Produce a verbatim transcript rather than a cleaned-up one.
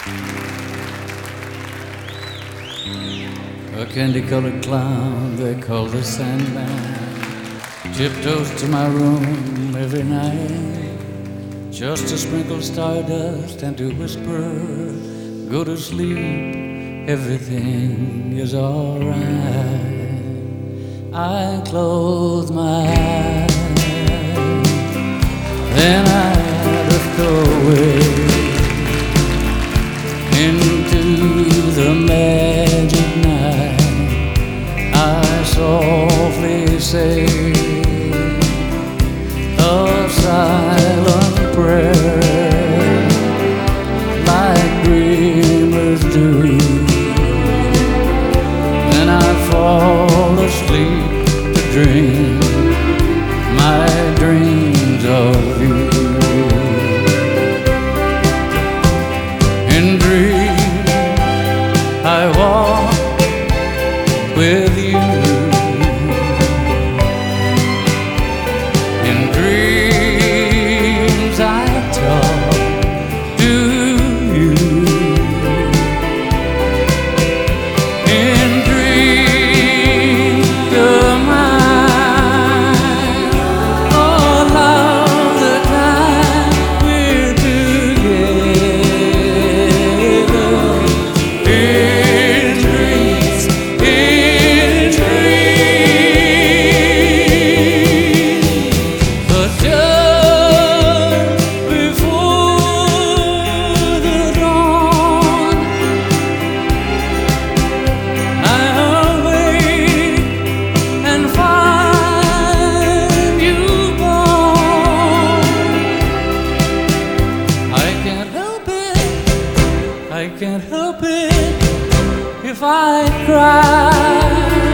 A candy-colored clown they call the Sandman tiptoes to my room every night just to sprinkle stardust and to whisper, go to sleep, everything is alright. I close my eyes, then I drift away into the magic night. I softly say a silent prayer like dreamers do. Then I fall asleep to dream my dreams of you. In dreams I walk with you. In dreams I talk to you. In dreams you're mine. All of the time we're together. In dreams, in dreams. But just before the dawn, I awake and find you gone. I can't help it, I can't help it if I cry.